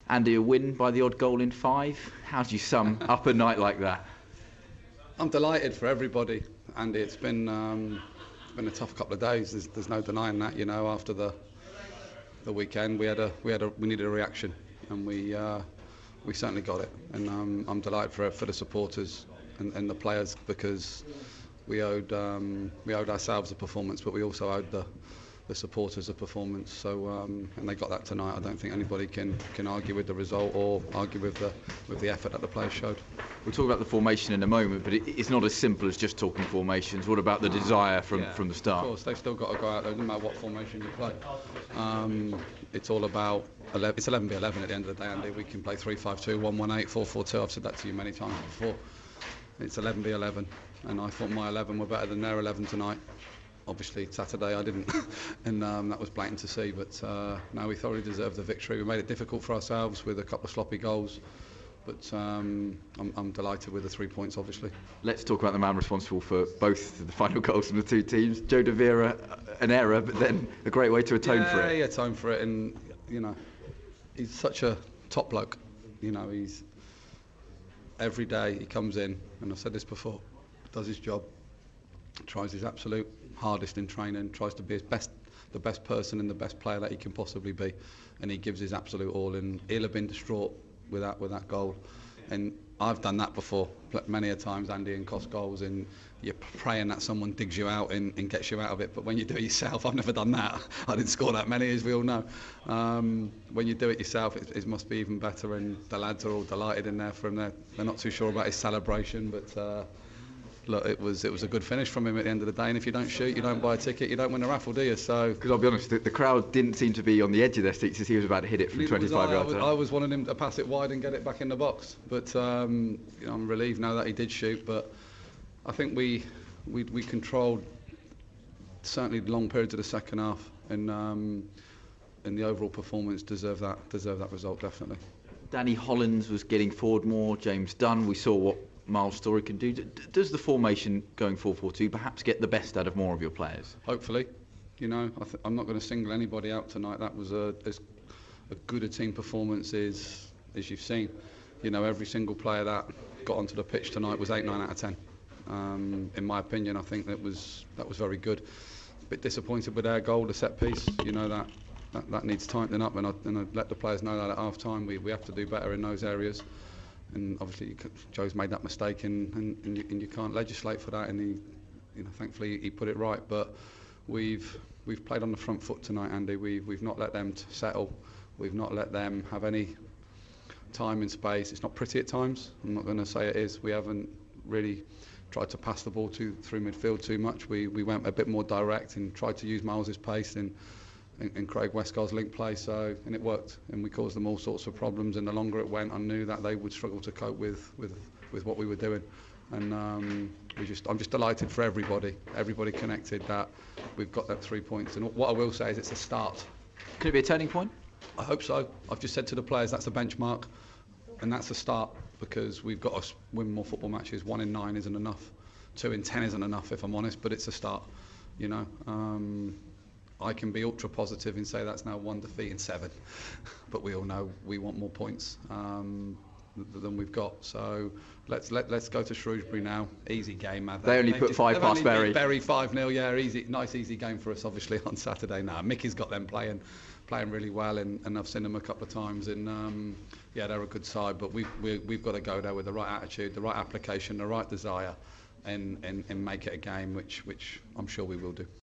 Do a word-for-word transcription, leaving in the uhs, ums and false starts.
Andy, a win by the odd goal in five. How do you sum up a night like that? I'm delighted for everybody, Andy. It's been um, been a tough couple of days. There's, there's no denying that. You know, after the the weekend, we had a we had a we needed a reaction, and we uh, we certainly got it. And um, I'm delighted for for the supporters and, and the players, because we owed um, we owed ourselves a performance, but we also owed the the supporters a performance. So um, and they got that tonight. I don't think anybody can can argue with the result or argue with the with the effort that the players showed. We'll talk about the formation in a moment, but it, it's not as simple as just talking formations. What about the desire from Yeah, from the start? Of course, they've still got to go out there, no matter what formation you play. Um, it's all about eleven, it's eleven v eleven at the end of the day, Andy. We can play three five two, one one eight, four four two. I've said that to you many times before. It's eleven v eleven, and I thought my eleven were better than their eleven tonight. Obviously, Saturday I didn't, and um, that was blatant to see. But uh, no, we thoroughly deserved the victory. We made it difficult for ourselves with a couple of sloppy goals. But um, I'm, I'm delighted with the three points, obviously. Let's talk about the man responsible for both the final goals from the two teams. Joe De Vera, an error, but then a great way to atone yeah, for it. Yeah, atone for it, and you know, he's such a top bloke. You know, he's every day he comes in, and I've said this before, does his job, tries his absolute hardest in training, tries to be his best, the best person and the best player that he can possibly be, and he gives his absolute all. And he'll have been distraught with that with that goal, and I've done that before many a times, Andy, and cost goals, and you're praying that someone digs you out and, and gets you out of it. But when you do it yourself, I've never done that. I didn't score that many, as we all know. Um, when you do it yourself, it, it must be even better, and the lads are all delighted in there for him. They're, they're not too sure about his celebration, but uh, look, it was it was a good finish from him at the end of the day. And if you don't shoot, you don't buy a ticket, you don't win a raffle, do you? So, because I'll be honest, the, the crowd didn't seem to be on the edge of their seats as he was about to hit it from twenty-five I. yards I was, out. I was wanting him to pass it wide and get it back in the box, but um, you know, I'm relieved now that he did shoot. But I think we we, we controlled certainly long periods of the second half, and um, and the overall performance deserved that deserved that result, definitely. Danny Hollins was getting forward more. James Dunn, we saw what Miles Story can do. D- does the formation going four four two perhaps get the best out of more of your players? Hopefully. You know, I th- I'm not going to single anybody out tonight. That was a, as a good a team performance as, as you've seen. You know, every single player that got onto the pitch tonight was eight, nine out of ten. Um, in my opinion, I think that was that was very good. A bit disappointed with our goal, the set piece. You know, that that, that needs tightening up, and I, and I let the players know that at half time. We we have to do better in those areas. And obviously, Joe's made that mistake, and, and, and, you, and you can't legislate for that. And he, you know, thankfully he put it right. But we've we've played on the front foot tonight, Andy. We've we've not let them t- settle. We've not let them have any time and space. It's not pretty at times. I'm not going to say it is. We haven't really tried to pass the ball to, through midfield too much. We we went a bit more direct and tried to use Miles's pace and. And Craig Westgar's link play, so and it worked, and we caused them all sorts of problems. And the longer it went, I knew that they would struggle to cope with with, with what we were doing. And um, we just, I'm just delighted for everybody, everybody connected, that we've got that three points. And what I will say is, it's a start. Could it be a turning point? I hope so. I've just said to the players, that's a benchmark, and that's a start, because we've got to win more football matches. One in nine isn't enough. Two in ten isn't enough, if I'm honest. But it's a start, you know. Um, I can be ultra positive and say that's now one defeat in seven, but we all know we want more points um, th- than we've got. So let's let, let's go to Shrewsbury now. Easy game, have they? They only They've put just, five past Bury. Bury five nil, yeah, easy, nice easy game for us obviously on Saturday. Now Mickey's got them playing, playing really well, and, and I've seen them a couple of times, and um, yeah, they're a good side. But we've we, we've got to go there with the right attitude, the right application, the right desire, and, and, and make it a game which which I'm sure we will do.